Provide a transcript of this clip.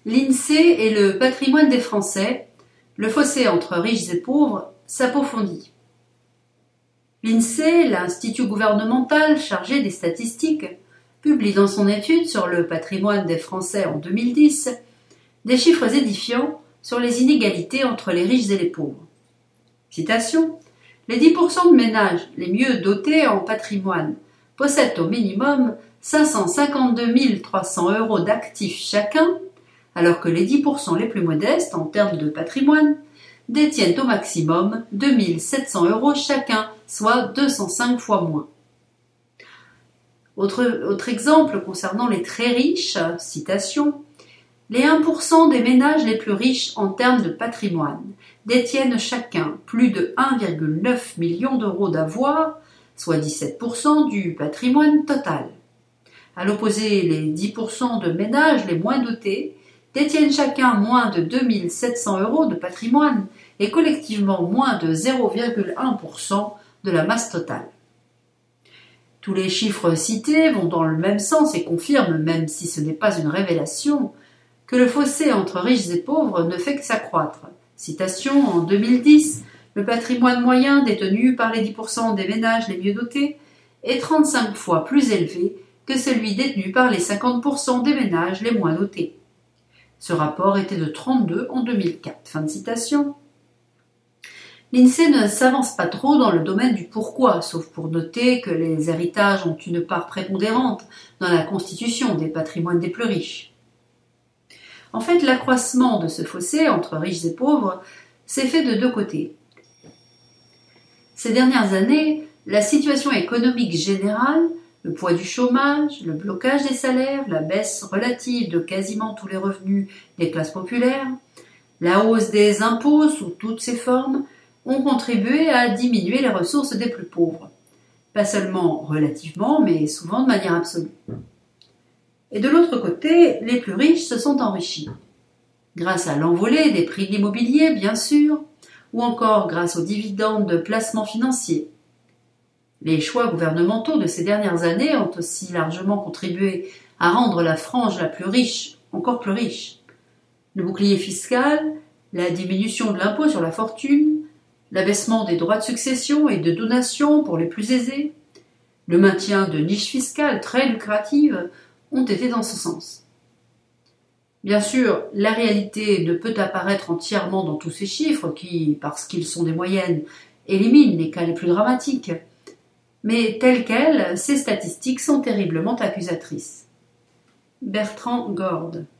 L'INSEE et le patrimoine des Français, le fossé entre riches et pauvres s'approfondit. L'INSEE, l'institut gouvernemental chargé des statistiques, publie dans son étude sur le patrimoine des Français en 2010 des chiffres édifiants sur les inégalités entre les riches et les pauvres. Citation : les 10% de ménages les mieux dotés en patrimoine possèdent au minimum 552 300 € d'actifs chacun, alors que les 10% les plus modestes en termes de patrimoine détiennent au maximum 2 700 € chacun, soit 205 fois moins. Autre exemple concernant les très riches, citation : les 1% des ménages les plus riches en termes de patrimoine détiennent chacun plus de 1,9 million € d'avoirs, soit 17% du patrimoine total. À l'opposé, les 10% de ménages les moins dotés détiennent chacun moins de 2 700 € de patrimoine et collectivement moins de 0,1% de la masse totale. Tous les chiffres cités vont dans le même sens et confirment, même si ce n'est pas une révélation, que le fossé entre riches et pauvres ne fait que s'accroître. Citation : en 2010, le patrimoine moyen détenu par les 10% des ménages les mieux dotés est 35 fois plus élevé que celui détenu par les 50% des ménages les moins dotés. Ce rapport était de 32 en 2004. Fin de citation. L'INSEE ne s'avance pas trop dans le domaine du pourquoi, sauf pour noter que les héritages ont une part prépondérante dans la constitution des patrimoines des plus riches. En fait, l'accroissement de ce fossé entre riches et pauvres s'est fait de deux côtés. Ces dernières années, la situation économique générale, le poids du chômage, le blocage des salaires, la baisse relative de quasiment tous les revenus des classes populaires, la hausse des impôts sous toutes ses formes, ont contribué à diminuer les ressources des plus pauvres. Pas seulement relativement, mais souvent de manière absolue. Et de l'autre côté, les plus riches se sont enrichis. Grâce à l'envolée des prix de l'immobilier, bien sûr, ou encore grâce aux dividendes de placements financiers. Les choix gouvernementaux de ces dernières années ont aussi largement contribué à rendre la frange la plus riche encore plus riche. Le bouclier fiscal, la diminution de l'impôt sur la fortune, l'abaissement des droits de succession et de donation pour les plus aisés, le maintien de niches fiscales très lucratives ont été dans ce sens. Bien sûr, la réalité ne peut apparaître entièrement dans tous ces chiffres qui, parce qu'ils sont des moyennes, éliminent les cas les plus dramatiques. Mais telles quelles, ces statistiques sont terriblement accusatrices. Bertrand Gorde.